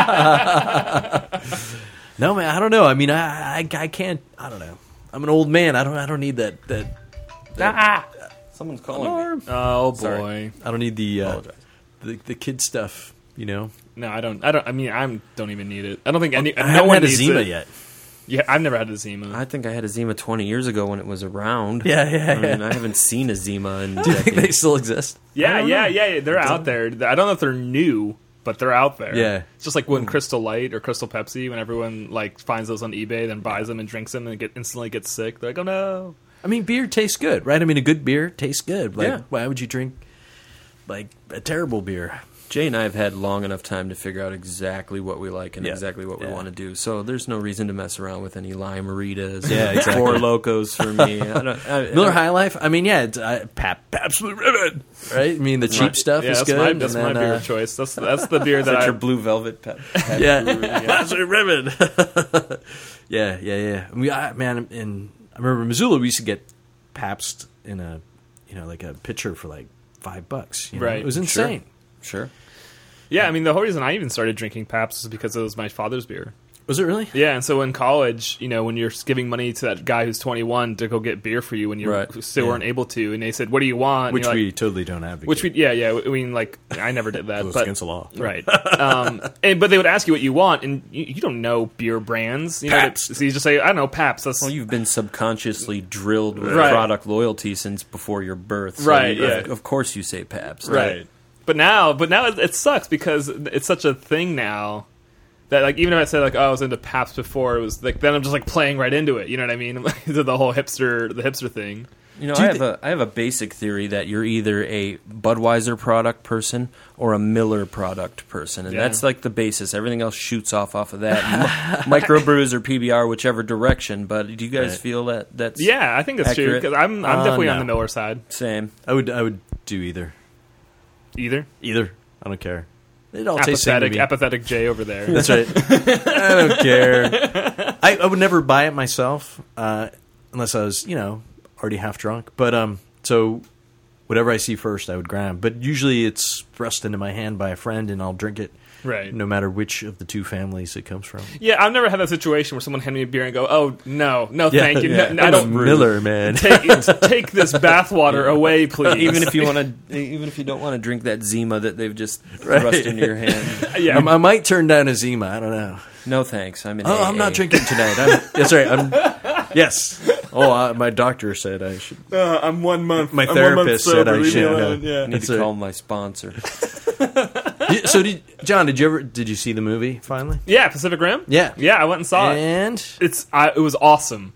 right. No, man, I don't know. I mean, I, I I can't. I don't know. I'm an old man. I don't. I don't need that. That. Ah! Someone's calling me. Oh boy. Sorry. I don't need the uh, Apologize. the the kid stuff. You know. No, I don't. I don't. I mean, I don't even need it. I don't think any. I no haven't one had a needs Zima it. yet. Yeah, I've never had a Zima. I think I had a Zima twenty years ago when it was around. Yeah, yeah, I mean, yeah. I haven't seen a Zima in Do you think they decades. still exist? I yeah, don't yeah, know. yeah, yeah. They're out there. I don't know if they're new, but they're out there. Yeah. It's just like when Crystal Light or Crystal Pepsi, when everyone like finds those on eBay, then buys them and drinks them and get instantly gets sick. They're like, oh no. I mean, beer tastes good, right? I mean, a good beer tastes good. Like, Yeah. why would you drink like a terrible beer? Jay and I have had long enough time to figure out exactly what we like and Yeah. exactly what we Yeah. want to do. So there's no reason to mess around with any Lime Ritas. Yeah, or exactly. Four Locos for me. I don't, I, Miller I, High Life. I mean, yeah, it's, uh, Pap Pabst Blue Ribbon, right? I mean, the cheap My- stuff yeah, is that's good. My, that's and my then, beer uh, of choice. That's that's the beer is that that I. your Blue Velvet pep? pep Yeah, brewery? Pabst Blue Ribbon. yeah, yeah, yeah. We, I, man, in I remember Missoula, we used to get Pabst in a, you know, like a pitcher for like five bucks. You know? Right. It was Sure. insane. Sure. Yeah, I mean the whole reason I even started drinking Pabst is because it was my father's beer. Was it really? Yeah, and so in college, you know, when you're giving money to that guy who's twenty-one to go get beer for you when you Right. still Yeah. weren't able to, and they said, "What do you want?" And Which you're like- we totally don't advocate. which we, yeah, yeah. I mean, like, I never did that, Goes but against the law. right. Um, and but they would ask you what you want, and you, you don't know beer brands. You know, Pabst. so you just say, "I don't know, Pabst." That's Well, you've been subconsciously drilled with Right. product loyalty since before your birth. So Right, you- yeah. Of, of course you say Pabst. right. But now, but now it, it sucks because it's such a thing now that like even if I said like, oh, I was into Pabst before, it was like then I'm just like playing right into it. You know what I mean? Into the whole hipster, the hipster thing. You know, Do I you have a I have a basic theory that you're either a Budweiser product person or a Miller product person, and Yeah. that's like the basis. Everything else shoots off off of that. Mi- microbrews or P B R, whichever direction. But do you guys Right. feel that that's Yeah, I think that's true Accurate. because I'm I'm Uh, definitely on no. the Miller side. same? I would, I would do either. Either. Either. I don't care. It all tastes the same to apathetic, me. apathetic Jay over there. That's right. I don't care. I, I would never buy it myself uh, unless I was, you know, already half drunk. But um, so whatever I see first, I would grab. But usually it's thrust into my hand by a friend, and I'll drink it. Right. No matter which of the two families it comes from. Yeah, I've never had that situation where someone hand me a beer and go, "Oh no, no, Yeah, thank you. yeah. No, I don't Miller, man. take take this bathwater away, please." Even if you want to, even if you don't want to drink that Zima that they've just Right. thrust into your hand. yeah, I, I might turn down a Zima. I don't know. No thanks. I'm in. Oh, A A. I'm not drinking tonight. I'm, that's right. I'm, yes. Oh, uh, my doctor said I should. uh, I'm one month. My I'm therapist one month said I sober. Leave me should, uh, alone. Yeah. I need That's to right. call my sponsor. So, did, John, did you ever? Did you see the movie finally? yeah, Pacific Rim. Yeah. yeah, I went and saw it. And It's I, it was awesome.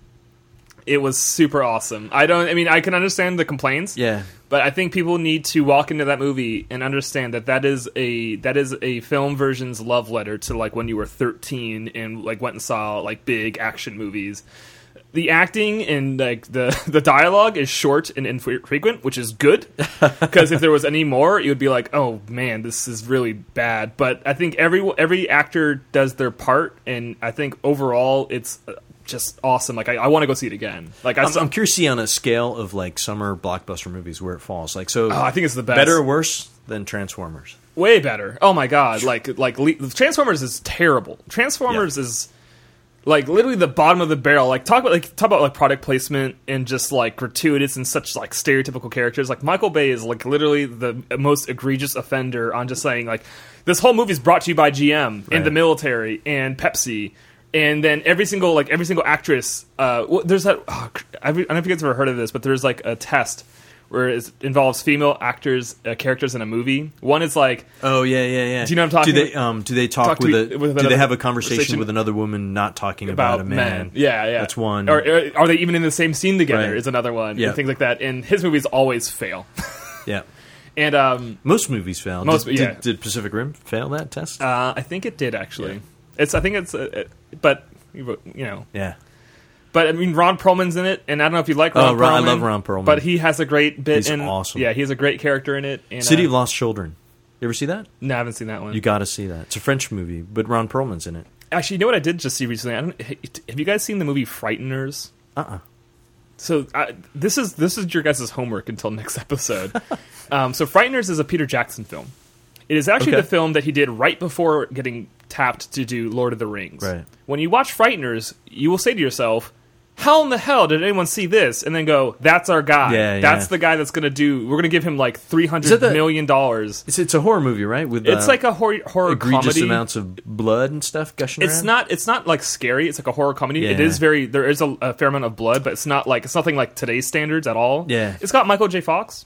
It was super awesome. I don't. I mean, I can understand the complaints. yeah, But I think people need to walk into that movie and understand that that is a that is a film version's love letter to like when you were thirteen and like went and saw like big action movies. The acting and like the the dialogue is short and infrequent, which is good because if there was any more, it would be like, oh man, this is really bad. But I think every every actor does their part, and I think overall it's just awesome. Like I, I want to go see it again. Like I, I'm, saw, I'm curious to see on a scale of like summer blockbuster movies where it falls. Like, so, oh, I think it's the best. better or worse than Transformers? Way better. Oh my god! Like like Le- Transformers is terrible. Transformers Yeah. is like literally the bottom of the barrel. Like talk about like talk about like product placement and just like gratuitous and such like stereotypical characters. Like Michael Bay is like literally the most egregious offender on just saying like this whole movie is brought to you by G M Right. and the military and Pepsi. And then every single like every single actress, uh, well, there's that. Oh, I don't know if you guys have ever heard of this, but there's like a test where it involves female actors, uh, characters in a movie. One is like, Oh yeah, yeah, yeah. Do you know what I'm talking Do they about? um do they talk, Talk to with me- a with do another they have a conversation conversation with another woman not talking about, about a man? men. Yeah, yeah. That's one. Or, or are they even in the same scene together? Right. Is another one. Yeah. And things like that. And his movies always fail. Yeah. and um, Most movies fail. Most- did, yeah. did, did Pacific Rim fail that test? uh, I think it did actually. Yeah. It's I think it's uh, it, but you know. yeah. But I mean, Ron Perlman's in it, and I don't know if you like Ron Oh, Perlman. Ron- I love Ron Perlman. but he has a great bit. He's in, awesome. Yeah, he has a great character in it. And, City uh, of Lost Children. You ever see that? No, I haven't seen that one. You got to see that. It's a French movie, but Ron Perlman's in it. Actually, you know what I did just see recently? I don't, have you guys seen the movie Frighteners? Uh-uh. So uh, this is this is your guys' homework until next episode. um, so Frighteners is a Peter Jackson film. It is actually Okay. the film that he did right before getting tapped to do Lord of the Rings. Right. When you watch Frighteners, you will say to yourself, how in the hell did anyone see this? And then go, that's our guy. Yeah, that's yeah. the guy that's going to do, we're going to give him like three Is hundred that the- million dollars. It's it's a horror movie, right? With It's uh, like a horror, horror egregious comedy. amounts of blood and stuff gushing It's around. not. It's not like scary. It's like a horror comedy. It Yeah. is very. There is a, a fair amount of blood, but it's not like it's nothing like today's standards at all. Yeah. It's got Michael J. Fox.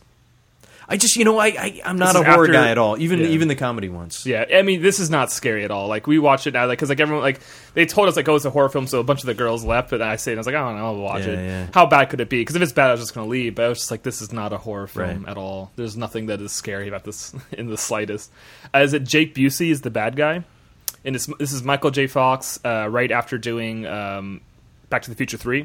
I just, you know, I, I I'm not This a is horror after- guy at all. Even Yeah. even the comedy ones. Yeah, I mean, this is not scary at all. Like we watch it now, like because like everyone like they told us like oh it's a horror film, so a bunch of the girls left. But I stayed and I was like I don't know, I'll watch Yeah, it. yeah. How bad could it be? Because if it's bad, I was just gonna leave. But I was just like, this is not a horror film Right. at all. There's nothing that is scary about this in the slightest. Uh, is it Jake Busey is the bad guy? And it's, this is Michael J. Fox uh, right after doing um, Back to the Future three.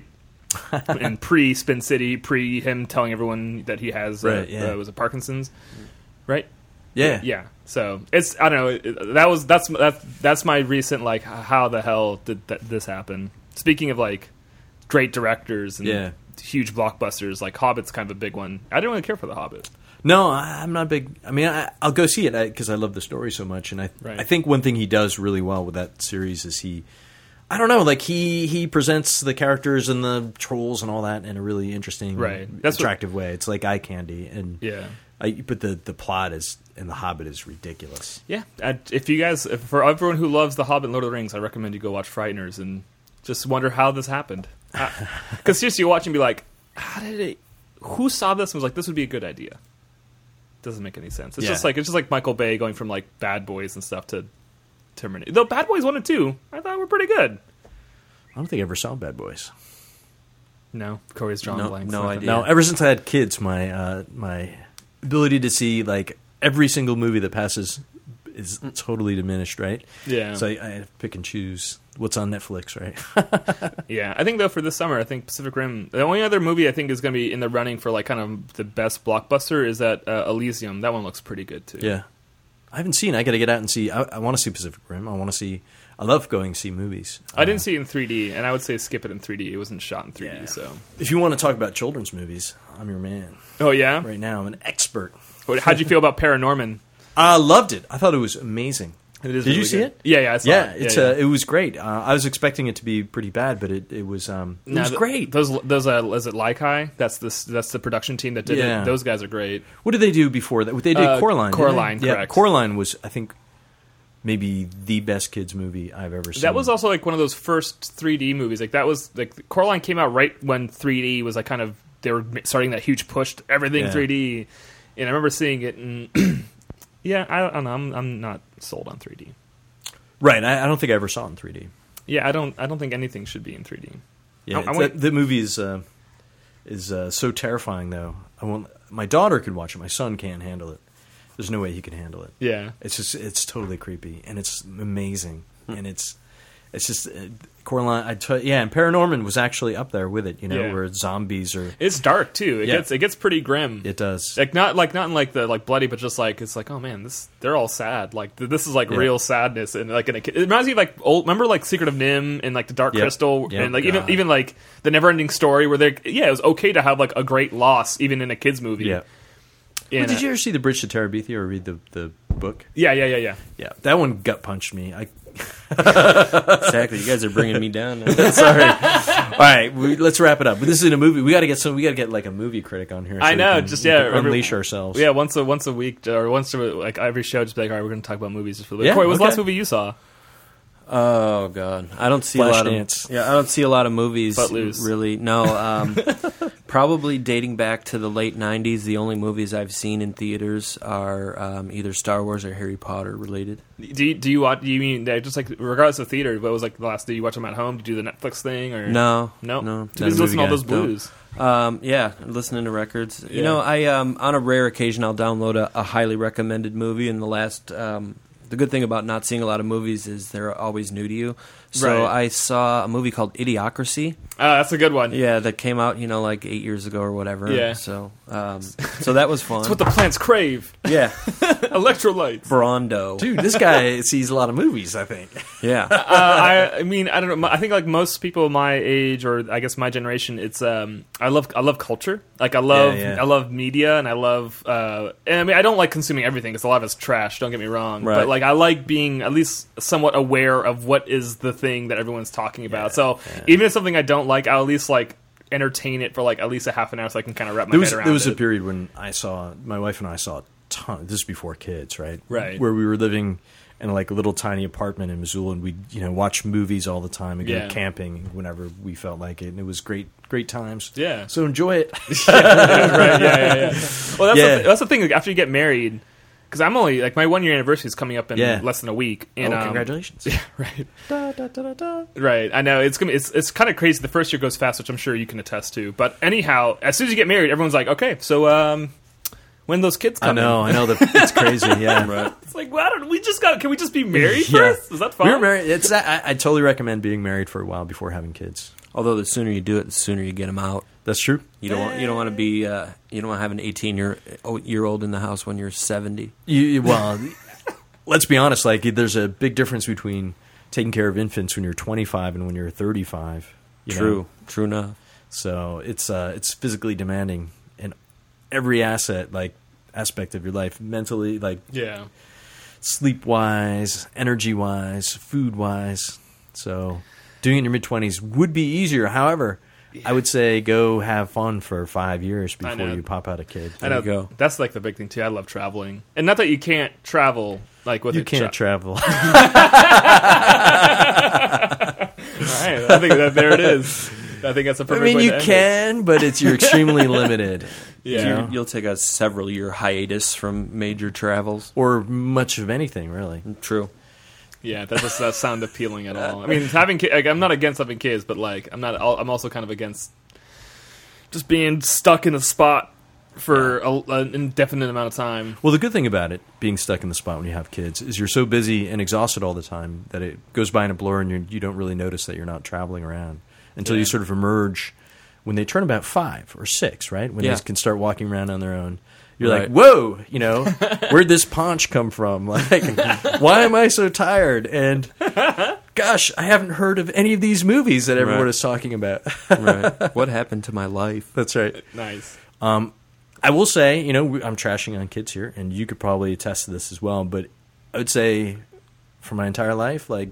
And pre Spin City, pre him telling everyone that he has uh, Right, yeah. uh, was it Parkinson's, right? Yeah. Yeah. So it's I don't know. it- That was that's that's that's my recent like h- how the hell did th- this happen? Speaking of like great directors and Yeah. huge blockbusters, like Hobbit's kind of a big one. I didn't really care for the Hobbit. No, I, I'm not big. I mean, I, I'll go see it because I love the story so much, and I Right. I think one thing he does really well with that series is he, I don't know, like he he presents the characters and the trolls and all that in a really interesting, Right. That's what- attractive way. It's like eye candy, and Yeah. I, but the the plot is in the Hobbit is ridiculous. Yeah. I, if you guys, if, for everyone who loves the Hobbit and Lord of the Rings, I recommend you go watch Frighteners and just wonder how this happened. Because seriously, you watch and be like, how did it? Who saw this and was like, this would be a good idea? Doesn't make any sense. It's Yeah. just like it's just like Michael Bay going from like Bad Boys and stuff to Terminator. Though Bad Boys one and two, I thought were pretty good. I don't think I ever saw Bad Boys. No, Corey's drawing No- blanks. no Nothing. idea. No, ever since I had kids, my uh, my ability to see like every single movie that passes is totally diminished. Right? Yeah, So I, I have to pick and choose what's on Netflix. Right? yeah. I think though for this summer, I think Pacific Rim. The only other movie I think is going to be in the running for like kind of the best blockbuster is that uh, Elysium. That one looks pretty good too. Yeah. I haven't seen. I got to get out and see. I, I want to see Pacific Rim. I want to see. I love going to see movies. I didn't Uh, see it in three D, and I would say skip it in three D. It wasn't shot in three D, Yeah. so. If you want to talk about children's movies, I'm your man. Oh yeah. Right now, I'm an expert. What- How'd you feel about Paranorman? I loved it. I thought it was amazing. It is Did you really see good. it? Yeah, yeah, I saw Yeah, it. it's yeah, Uh, yeah. it was great. Uh, I was expecting it to be pretty bad, but it, it was um, it Now, was th- great. Those those uh, is it Lykai? That's the that's the production team that did Yeah. it. Those guys are great. What did they do before that? They did Uh, Coraline. didn't Coraline, they? Yeah, correct. Coraline was, I think, maybe the best kids movie I've ever seen. That was also like one of those first three D movies. Like that was like Coraline came out right when three D was like kind of they were starting that huge push to everything Yeah. three D. And I remember seeing it, and yeah, I don't, I don't know. I'm I'm not sold on three D. right. I, I don't think I ever saw it in three D. Yeah, I don't I don't think anything should be in three D. Yeah, I- I it's- went- that, the movie is uh, is uh, so terrifying, though. I won't. My daughter could watch it. My son can't handle it. There's no way he can handle it. Yeah. It's just it's totally creepy and it's amazing and it's it's just uh, Coraline. I t- yeah, and Paranorman was actually up there with it. You know, Yeah. where zombies are. It's dark too. It Yeah. gets it gets pretty grim. It does. Like not like not in like the like bloody, but just like it's like oh man, this they're all sad. Like th- this is like Yeah. real sadness and like in a, it reminds me of like old. Remember like Secret of Nim and like the Dark Yep. Crystal Yep. and like God. even even like the Neverending Story where they yeah it was okay to have like a great loss even in a kids movie. Yeah. And, Well, did uh, you ever see The Bridge to Terabithia or read the the book? Yeah, yeah, yeah, yeah. Yeah, that one gut punched me. I Exactly. You guys are bringing me down. now. sorry. All right, we, let's wrap it up. But this is a movie. We got to get some. We got to get like a movie critic on here. I we know, can- just, we yeah, can every- unleash ourselves. Yeah, once a once a week or once a, like every show, just be like, all right, we're going to talk about movies just for a little. Yeah, Corey, what's the okay. last movie you saw? Oh god, I don't see a lot Flashdance. of yeah, I don't see a lot of movies. Footloose. Really, no. Um, probably dating back to the late nineties. The only movies I've seen in theaters are um, either Star Wars or Harry Potter related. Do you, do you watch? Do you mean that just like regardless of theater? What was like the last? Did you watch them at home? Did you do the Netflix thing or No, no no. Too busy Not a listening to all movie those guy. blues. Um, yeah, listening to records. Yeah. You know, I um, on a rare occasion I'll download a, a highly recommended movie. And the last, um, the good thing about not seeing a lot of movies is they're always new to you. So Right. I saw a movie called Idiocracy. Uh, that's a good one. Yeah, that came out, you know, like eight years ago or whatever. Yeah. So, um, so that was fun. It's what the plants crave. yeah, Electrolytes. Brondo. Dude, this guy sees a lot of movies. I think. Yeah. uh, I, I mean, I don't know. I think like most people my age, or I guess my generation, it's um, I love I love culture. Like I love Yeah, yeah. I love media, and I love. Uh, and I mean, I don't like consuming everything because a lot of it's trash. Don't get me wrong, Right. but like I like being at least somewhat aware of what is the thing that everyone's talking about. Yeah, so yeah. even if it's something I don't like, I'll at least like entertain it for like at least a half an hour so I can kind of wrap my There was head around there was it. a period when I saw my wife and I saw a ton. This is before kids, right? Right. Where we were living in like a little tiny apartment in Missoula, and we you know watch movies all the time and go Yeah. camping whenever we felt like it, and it was great great times. Yeah. So enjoy it. right? Yeah, yeah, yeah. Well, that's Yeah. the, that's the thing. Like, after you get married, because I'm only like my one year anniversary is coming up in Yeah. less than a week. And, oh, um, congratulations! right, Da, da, da, da, da. right. I know it's gonna. It's it's kind of crazy. The first year goes fast, which I'm sure you can attest to. But anyhow, as soon as you get married, everyone's like, okay, so um, when those kids I come? know, I know that it's crazy. Yeah, Right. It's like, why don't we just got? Can we just be married Yeah. first? Is that fun? we were married. It's I, I totally recommend being married for a while before having kids. Although the sooner you do it, the sooner you get them out. That's true. You don't want you don't want to be uh, you don't want to have an eighteen year year old in the house when you're seventy. You, you- well, let's be honest. Like, there's a big difference between taking care of infants when you're twenty-five and when you're thirty-five. you know? True, true enough. So it's uh, it's physically demanding in every asset, like aspect of your life, mentally, like Yeah. sleep wise, energy wise, food wise. So doing it in your mid twenties would be easier. However, I would say go have fun for five years I before know. you pop out a kid. I know. you go. That's like the big thing too. I love traveling, and not that you can't travel like with You a can't tra- travel. All right, I think that there it is. I think that's a I perfect mean, way you to end it. can, but it's you're extremely limited. Yeah. you know? You'll take a several year hiatus from major travels. Or much of anything, really. True. Yeah, that does not sound appealing at all. I mean, having ki- like, I'm not against having kids, but like I'm not. I'm also kind of against just being stuck in a spot for a, an indefinite amount of time. Well, the good thing about it, being stuck in the spot when you have kids, is you're so busy and exhausted all the time that it goes by in a blur, and you're, you don't really notice that you're not traveling around until Yeah. you sort of emerge when they turn about five or six, right? When Yeah. they can start walking around on their own. You're Right. like, whoa, you know, where'd this paunch come from? Like, why am I so tired? And gosh, I haven't heard of any of these movies that everyone Right. is talking about. Right. What happened to my life? That's right. Nice. Um, I will say, you know, we- I'm trashing on kids here, and you could probably attest to this as well, but I would say for my entire life, like,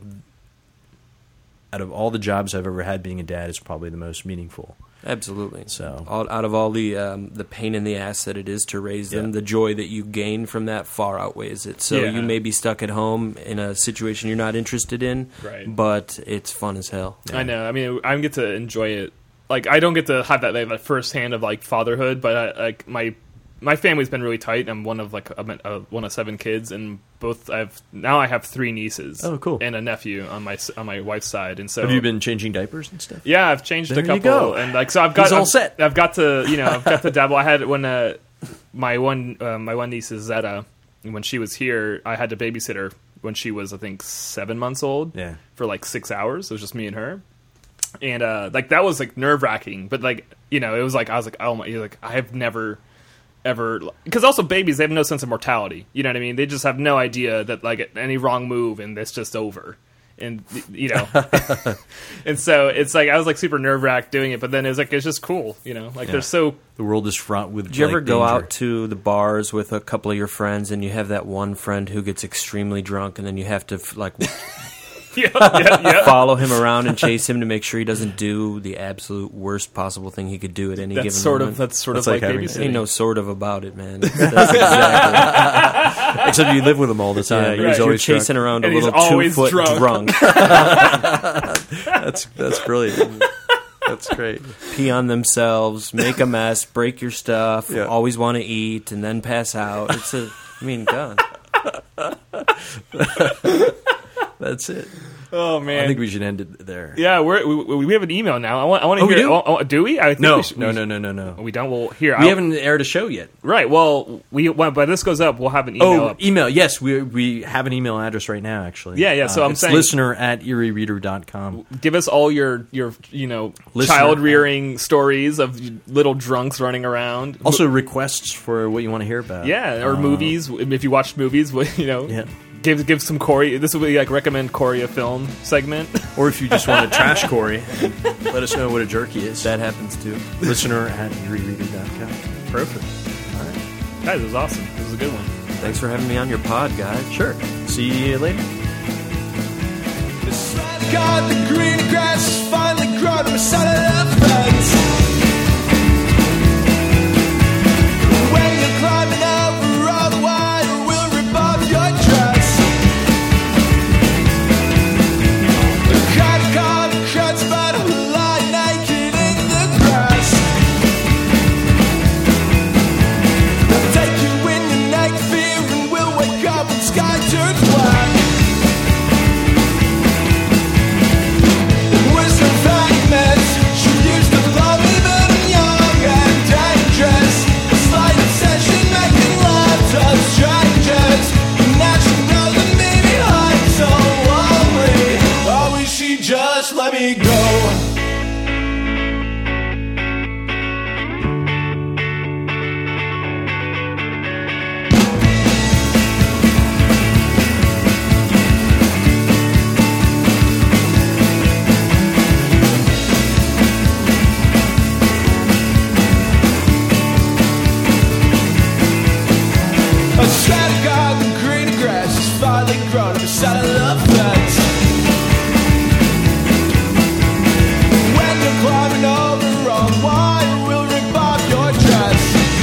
out of all the jobs I've ever had, being a dad is probably the most meaningful. Absolutely. So, All, out of all the um, the pain in the ass that it is to raise them, Yeah. the joy that you gain from that far outweighs it. So Yeah. you may be stuck at home in a situation you're not interested in, Right. but it's fun as hell. I know. I mean, I get to enjoy it. Like, I don't get to have that, like, that first hand of like fatherhood, but I, like my my family's been really tight. I'm one of like I'm a, uh, one of seven kids, and both I've now I have three nieces. Oh, cool. And a nephew on my s- on my wife's side. And so have you been changing diapers and stuff? Yeah, I've changed There a you couple, go. and like so I've got He's all I've, set. I've got to you know I've got to dabble. I had when uh, my one uh, my one niece is Zeta, and when she was here, I had to babysit her when she was I think seven months old. Yeah. For like six hours, it was just me and her, and uh, like that was like nerve wracking. But like you know, it was like I was like oh my, like I have never. Ever, because also babies, they have no sense of mortality. You know what I mean? They just have no idea that like any wrong move and it's just over. And you know, and so it's like I was like super nerve wracked doing it, but then it was like it's just cool. You know, like Yeah. they're so The world is fraught with. Did you ever like, go danger. out to the bars with a couple of your friends and you have that one friend who gets extremely drunk and then you have to f- like yeah, yeah, yeah. follow him around and chase him to make sure he doesn't do the absolute worst possible thing he could do at any That's given sort moment? of that's sort That's of like like, having- babysitting. Ain't no sort of about it, man. That's exactly. Except you live with him all the time. Yeah, and you're, he's you're always chasing drunk. around a And he's little two always foot drunk. drunk. That's that's brilliant. That's great. Pee on themselves, make a mess, break your stuff, Yeah. always want to eat, and then pass out. It's a, I mean, God. That's it. Oh man, I think we should end it there. yeah, we're, we we have an email now. I want I want to Oh, we hear. do? Oh, oh, do we? I think No, we should, no, we no, no, no, no. We don't. Well, here We I'll- haven't aired a show yet. Right. Well, we well, by this goes up, we'll have an email Oh, up. email. Yes, we we have an email address right now, actually. Yeah, yeah, so Uh, I'm it's saying- listener at erie reader dot com. Give us all your your you know Listener- child rearing stories of little drunks running around. Also, requests for what you want to hear about. Yeah, or Uh, movies. If you watch movies, you know, Yeah. give give some Corey. This will be like recommend Corey a film segment. Or if you just want to trash Corey, let us know what a jerk he is. That happens too. Listener at erie reader dot com. Perfect. All right, guys, it was awesome. This was a good one. Thanks for having me on your pod, guys. Sure. See you later. Swear to God, the green grass is finally grown on the side of the fence. When you're climbing over all the wire, we'll rip off your dress. The kind of car that cuts by the lie naked in the grass. They'll take you in your night fear and we'll wake up when sky turns black. Was a nightmare. She used to love me, but I'm young and dangerous. A slight obsession making love to strangers. Now she knows that maybe I'm so lonely. I wish she'd just let me go. I swear to God, the green grass is finally grown on the side of the fence. When you're climbing over on wire, we'll rip off your dress.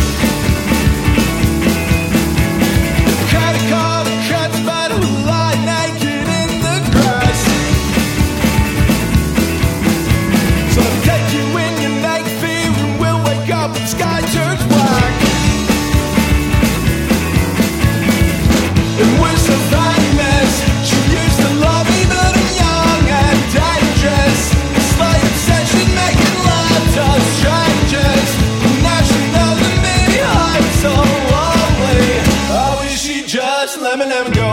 The kind of car that cuts by the lie naked in the grass. So I'll take you in your night fear and we'll wake up when sky turns black. It was a nightmare. She used to love me, but I'm young and dangerous. A slight obsession making love to strangers. Now she knows that maybe I'm so lonely. I wish she'd just let me, let me go.